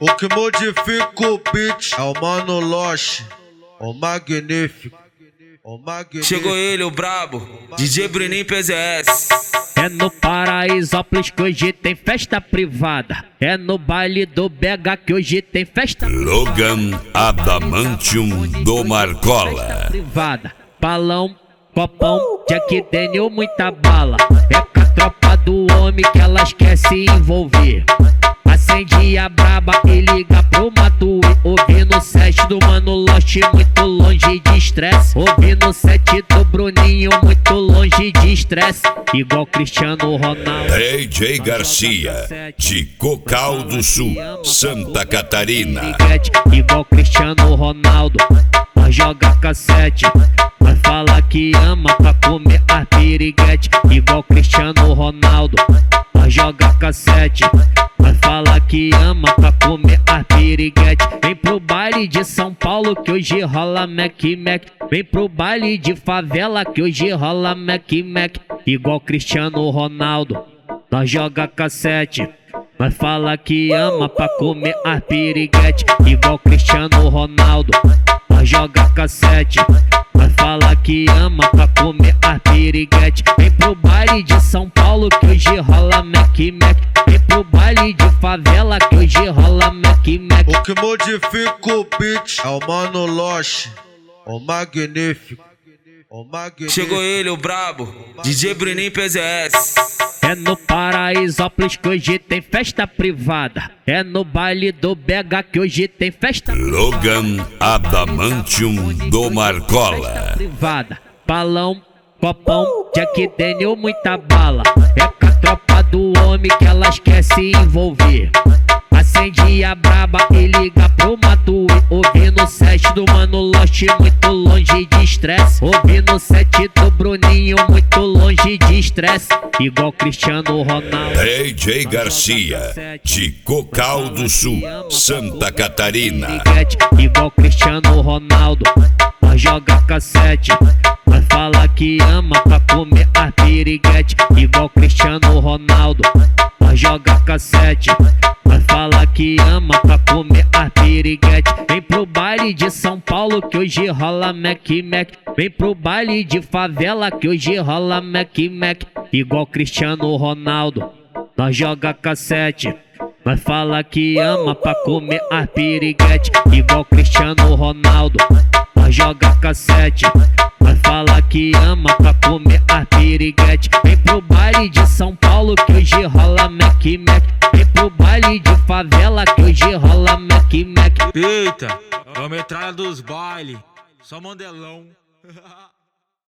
O que modifica o beat é o Mano Loche, o magnífico, o magnífico. Chegou ele, o brabo, DJ Bruninho PZS. É no Paraisópolis que hoje tem festa privada. É no baile do BH que hoje tem festa Logan Adamantium do Marcola. privada. Balão, copão, Jack Daniel, muita bala. É com a tropa do homem que elas quer se envolver. Acende a braba e liga pro Matue. Ouvindo o set do Mano Loche, muito longe de estresse. Ouvindo o set do Bruninho, muito longe de estresse. Igual Cristiano Ronaldo. AJ Garcia, de Cocal do Sul, Santa Catarina. Igual Cristiano Ronaldo, nós joga cassete. Nós fala que ama pra comer as piriguete. Igual Cristiano Ronaldo, nós joga cassete. Nós fala que ama pra comer as piriguete. Vem pro baile de São Paulo que hoje rola Mac Mac. Vem pro baile de favela que hoje rola Mac Mac. Igual Cristiano Ronaldo, nós joga cassete. Nós fala que ama pra comer as piriguete. Igual Cristiano Ronaldo, nós joga cassete. Nós fala que ama pra comer as piriguete. Vem pro baile de São Paulo que hoje rola Mac Mac. Vem pro baile de favela que hoje rola Mac Mac. O que modifica o beat é o Mano Loche, o magnífico, o magnífico. Chegou ele, o brabo, DJ Bruninho PZS. É no Paraisópolis que hoje tem festa privada. É no baile do BH que hoje tem festa Logan Adamantium do Marcola. privada. Balão, copão, Jack Daniel, muita bala. É com a tropa do homem que elas quer se envolver. Acende a braba e liga pro Matue. Ouvindo o set do Mano Loche, muito longe de estresse. Ouvindo o set do Bruninho, muito longe de estresse. Igual Cristiano Ronaldo. AJ Garcia, de Cocal do Sul, Santa Catarina. Igual Cristiano Ronaldo, nós joga cassete. Nós fala que ama pra comer as piriguete. Igual Cristiano Ronaldo, nós joga cassete. Nós fala que ama pra comer as piriguete. Vem pro baile de São Paulo que hoje rola Mac Mac. Vem pro baile de favela que hoje rola Mac Mac. Igual Cristiano Ronaldo, nós joga cassete. Nós fala que ama pra comer as piriguete. Igual Cristiano Ronaldo, nós joga cassete. Nós fala que ama pra comer as piriguete. Vem pro baile de São Paulo que hoje rola Mac Mac. Vem pro baile de favela que hoje rola Mac Mac. Eita, é a metralha dos baile, só mandelão.